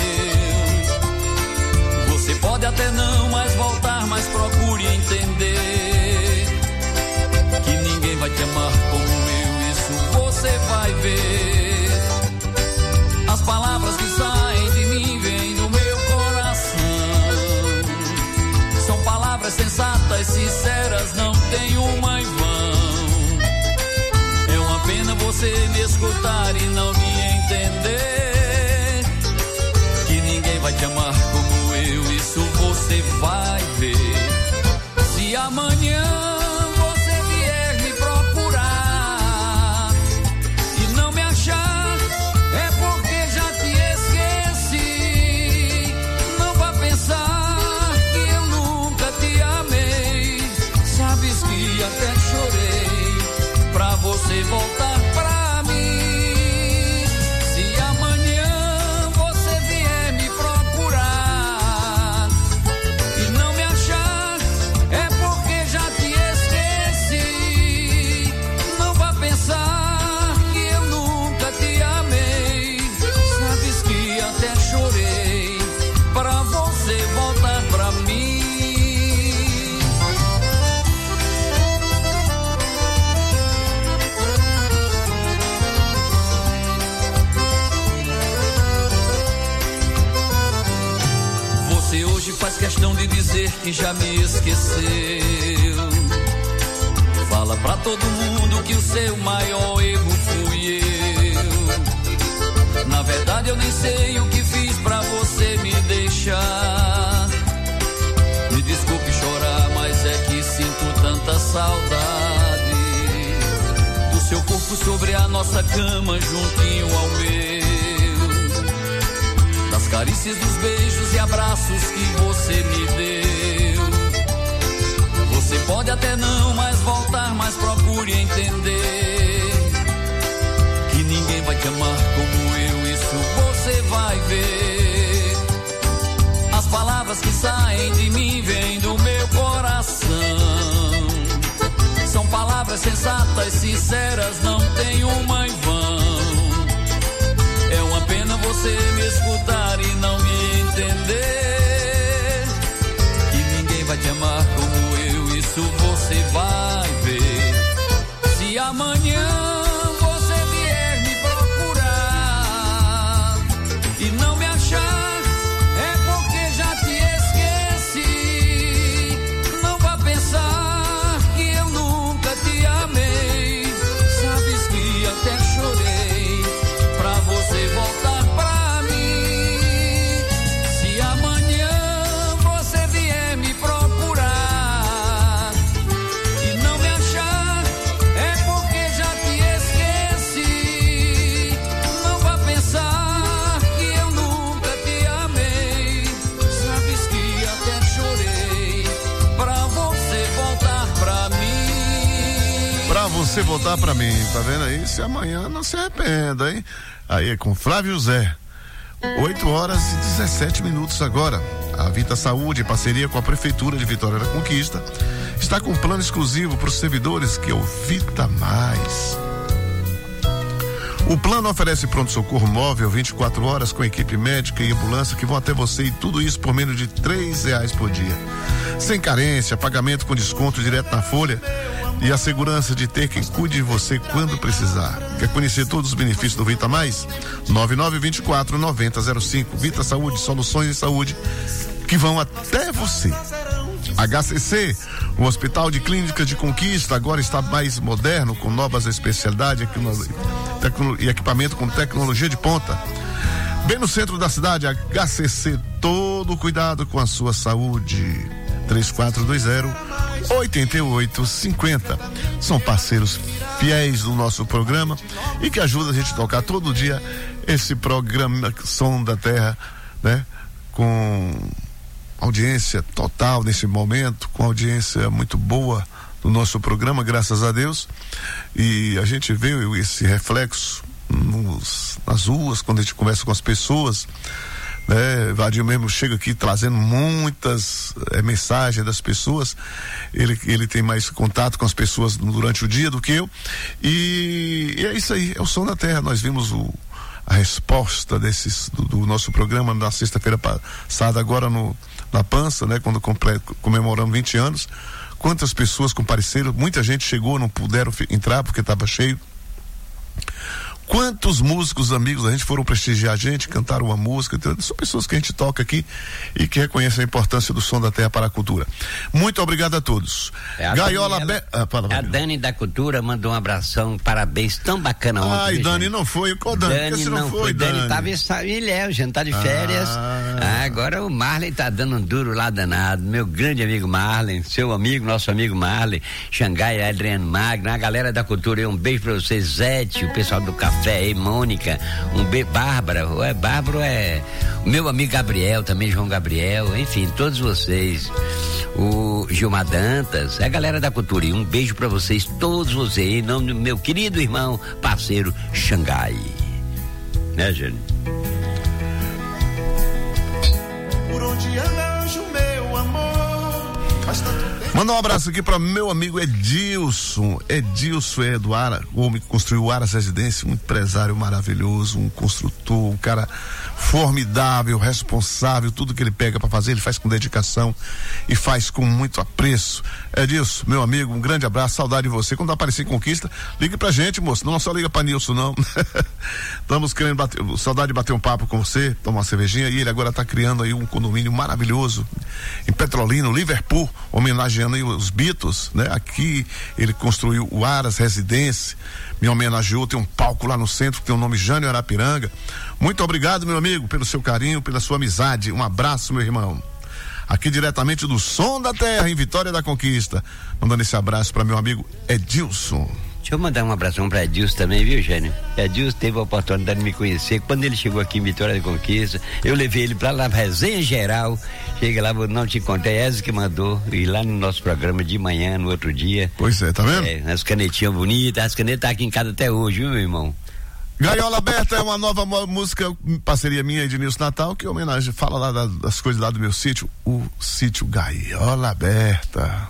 deu. Você pode até não mais voltar, mas procure entender que ninguém vai te amar como eu, isso você vai te amar como eu, isso você vai ver. Se amanhã você vier me procurar e não me achar, é porque já te esqueci. Não vá pensar que eu nunca te amei. Sabes que até chorei pra você voltar pra mim. Se amanhã você vier me procurar e não me achar, é porque já te esqueci. Não vá pensar que eu nunca te amei. Sabes que até chorei pra você voltar pra mim. Você hoje faz questão de dizer que já me esqueceu. Fala pra todo mundo que o seu maior erro fui eu. Na verdade eu nem sei o que fiz pra você me deixar. Me desculpe chorar, mas é que sinto tanta saudade do seu corpo sobre a nossa cama juntinho ao meu. Das carícias, dos beijos e abraços que você me deu. Você pode até não mais voltar, mas procure entender que ninguém vai te amar como eu, isso você vai ver. As palavras que saem de mim vêm do meu coração. São palavras sensatas, sinceras, não tem uma em vão. É uma pena você me escutar e não me entender que ninguém vai te amar como eu, isso você vai ver. Se amanhã você vier me procurar e não me achar, é porque já te esqueci. Não vá pensar que eu nunca te amei. Sabes que até chorei pra você voltar pra mim. Se amanhã você vier me procurar e não me achar, é porque já te esqueci. Não vá pensar que eu nunca te amei. Sabes que até chorei pra você voltar pra mim. Pra você voltar pra mim, tá vendo aí? Se amanhã não se arrependa, hein? Aí é com Flávio Zé. 8h17 agora. A Vita Saúde, em parceria com a Prefeitura de Vitória da Conquista, está com um plano exclusivo para os servidores, que é o Vita Mais. O plano oferece pronto-socorro móvel 24 horas com equipe médica e ambulância que vão até você, e tudo isso por menos de R$3 por dia. Sem carência, pagamento com desconto direto na folha e a segurança de ter quem cuide de você quando precisar. Quer conhecer todos os benefícios do Vita Mais? 9924-9005. Vita Saúde, soluções em saúde que vão até você. HCC, o Hospital de Clínicas de Conquista, agora está mais moderno, com novas especialidades e equipamento com tecnologia de ponta. Bem no centro da cidade, HCC, todo cuidado com a sua saúde. 3420-8850. São parceiros fiéis do nosso programa e que ajudam a gente a tocar todo dia esse programa Som da Terra, né? Com audiência total nesse momento, com audiência muito boa do nosso programa, graças a Deus. E a gente vê esse reflexo nas ruas, quando a gente conversa com as pessoas, né? Vadir mesmo chega aqui trazendo muitas mensagens das pessoas. Ele tem mais contato com as pessoas durante o dia do que eu, e é isso aí, é o Som da Terra. Nós vimos a resposta do nosso programa na sexta-feira passada, agora na Pança, né? Quando comemoramos 20 anos, quantas pessoas compareceram, muita gente chegou, não puderam entrar porque estava cheio. Quantos músicos amigos da gente foram prestigiar a gente, cantaram uma música, são pessoas que a gente toca aqui e que reconhecem a importância do som da terra para a cultura. Muito obrigado a todos. A Dani da Cultura mandou um abração, parabéns, tão bacana ontem. Ai, Dani não foi, qual Dani? Dani não foi, Dani tava em Ilhéus, já tá de férias. Agora o Marley tá dando um duro lá danado, meu grande amigo Marley, seu amigo, nosso amigo Marley, Xangai, Adriano Magno, a galera da Cultura, um beijo pra vocês, Zete, o pessoal do Café aí, Mônica, Bárbara, o meu amigo Gabriel, também João Gabriel, enfim, todos vocês, o Gilmar Dantas, a galera da Cultura, um beijo pra vocês, todos vocês, em nome do meu querido irmão, parceiro Xangai. Né, Jânio? Por onde anda o meu amor, faz tanto tempo. Manda um abraço aqui para meu amigo Edilson é do Ara, o homem que construiu o Aras Residência, um empresário maravilhoso, um construtor, um cara formidável, responsável, tudo que ele pega para fazer, ele faz com dedicação e faz com muito apreço. Edilson, meu amigo, um grande abraço, saudade de você. Quando aparecer em Conquista, ligue pra gente, moço, não só liga pra Nilson, não. Estamos querendo saudade de bater um papo com você, tomar uma cervejinha, e ele agora tá criando aí um condomínio maravilhoso em Petrolina, Liverpool, homenageando aí os Beatles, né? Aqui ele construiu o Aras Residência, me homenageou, tem um palco lá no centro que tem o nome Jânio Arapiranga. Muito obrigado, meu amigo, pelo seu carinho, pela sua amizade. Um abraço, meu irmão. Aqui diretamente do Som da Terra, em Vitória da Conquista, mandando esse abraço para meu amigo Edilson. Deixa eu mandar um abração para Edilson também, viu, Gênio? Edilson teve a oportunidade de me conhecer. Quando ele chegou aqui em Vitória da Conquista, eu levei ele para lá, resenha geral. Chega lá, não te contei, Ezio que mandou, e lá no nosso programa de manhã, no outro dia. Pois é, tá vendo? As canetinhas bonitas, as canetas tá aqui em casa até hoje, viu, meu irmão? Gaiola Aberta é uma nova música, parceria minha e de Nilson Natal, que homenagem, fala lá das coisas lá do meu sítio, o sítio Gaiola Aberta.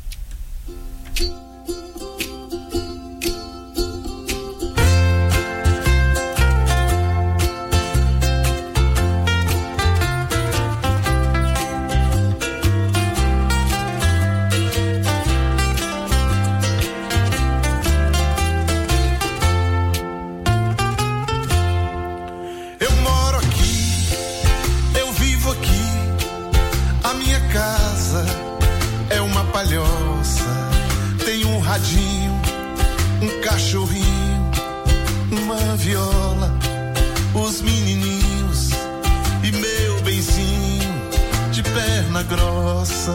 Um cachorrinho, uma viola, os menininhos e meu benzinho de perna grossa.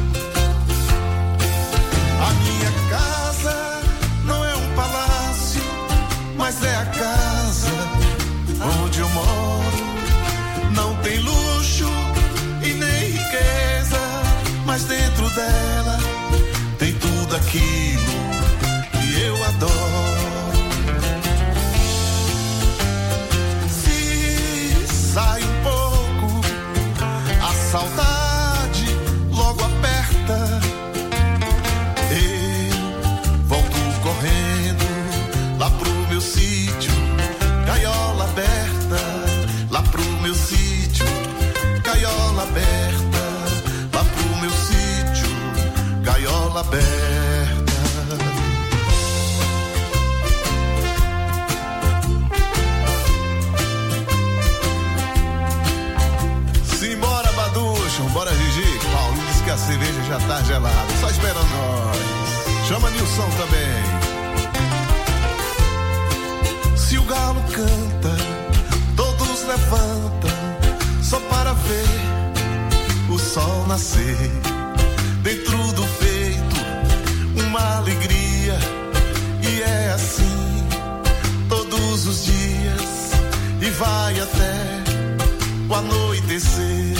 A minha casa não é um palácio, mas é a casa onde eu moro. Não tem luxo e nem riqueza, mas dentro dela tem tudo aquilo eu adoro. Se sai um pouco, a saudade logo aperta. Eu volto correndo lá pro meu sítio, gaiola aberta. Lá pro meu sítio, gaiola aberta. Lá pro meu sítio, gaiola aberta. Bora, Gigi. Paulinho disse que a cerveja já tá gelada, só espera nós. Chama Nilson também. Se o galo canta, todos levantam só para ver o sol nascer. Dentro do peito, uma alegria, e é assim todos os dias, e vai até o anoitecer.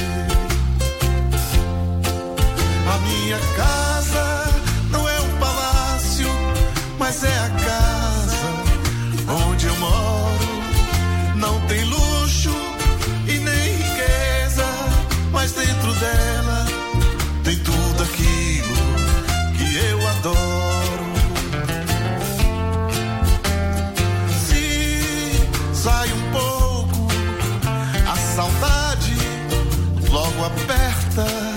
A minha casa não é um palácio, mas é a casa onde eu moro. Não tem luxo e nem riqueza, mas dentro dela tem tudo aquilo que eu adoro. Se sai um pouco, a saudade logo aperta.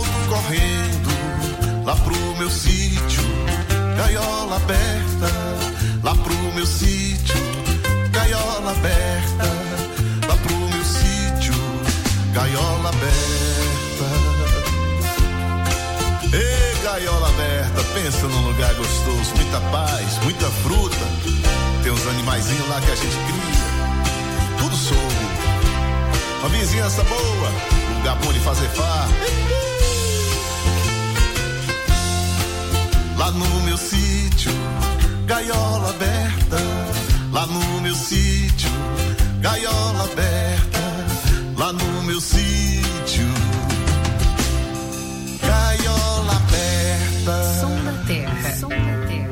Correndo lá pro meu sítio, gaiola aberta. Pensa num lugar gostoso, muita paz, muita fruta. Tem uns animaizinhos lá que a gente cria. Tudo solto. Uma vizinhança boa, lugar bom de fazer farra. Lá no meu sítio, gaiola aberta. Lá no meu sítio, gaiola aberta. Lá no meu sítio, gaiola aberta. Som da terra. Som da terra.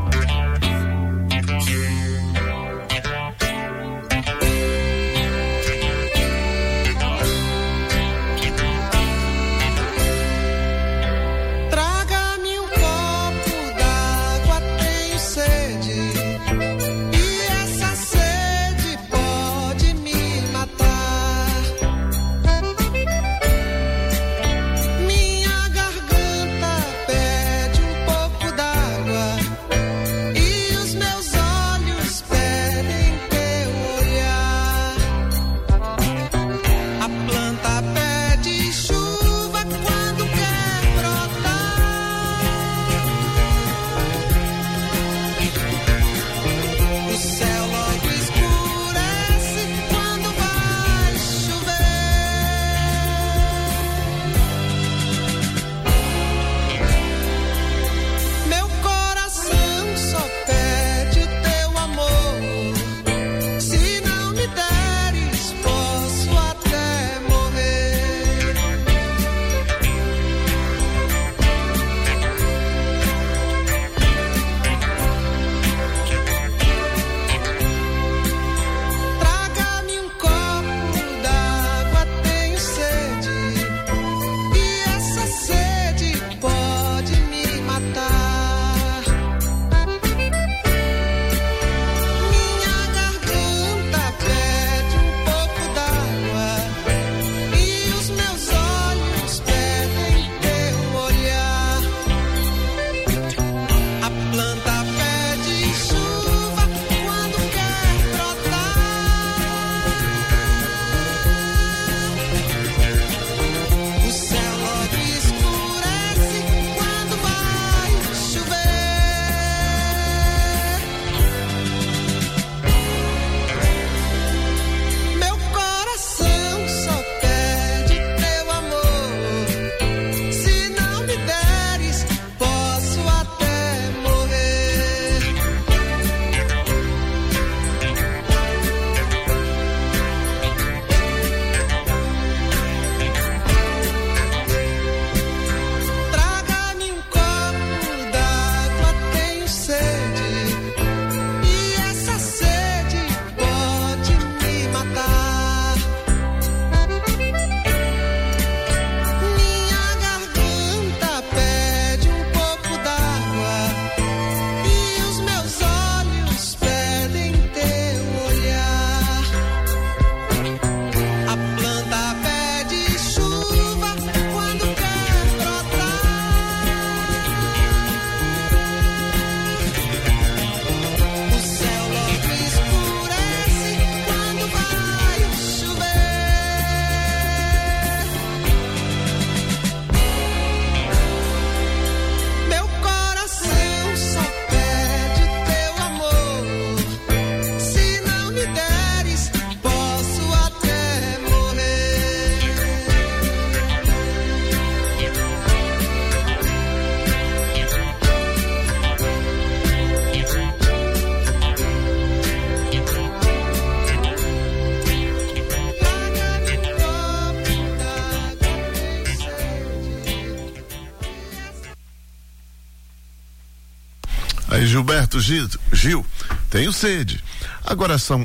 Aí, Gilberto Gil, tenho sede. Agora são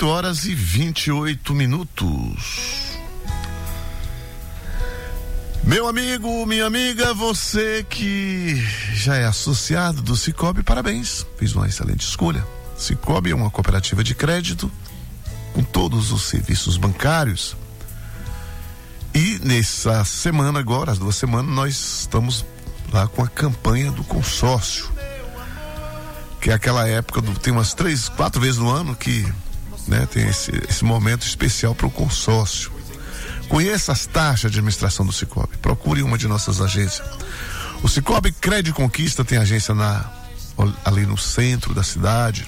8h28. Meu amigo, minha amiga, você que já é associado do Sicoob, parabéns, fez uma excelente escolha. Sicoob é uma cooperativa de crédito com todos os serviços bancários. E nessa semana agora, as 2 semanas, nós estamos lá com a campanha do consórcio, que é aquela época, tem umas 3, 4 vezes no ano que, né, tem esse momento especial para o consórcio. Conheça as taxas de administração do Sicoob, procure uma de nossas agências. O Cicobi Crédito Conquista tem agência ali no centro da cidade,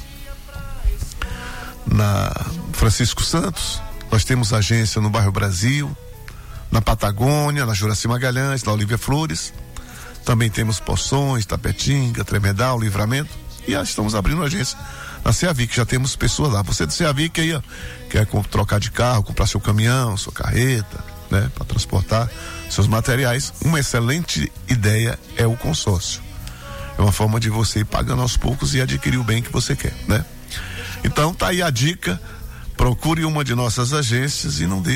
na Francisco Santos. Nós temos agência no bairro Brasil, na Patagônia, na Juraci Magalhães, na Olívia Flores. Também temos Poções, Tapetinga, Tremedal, Livramento. E estamos abrindo agência na Ceavic, já temos pessoas lá. Você do Ceavic aí, ó, quer trocar de carro, comprar seu caminhão, sua carreta, né, para transportar seus materiais. Uma excelente ideia é o consórcio. É uma forma de você ir pagando aos poucos e adquirir o bem que você quer, né? Então tá aí a dica. Procure uma de nossas agências e não deixe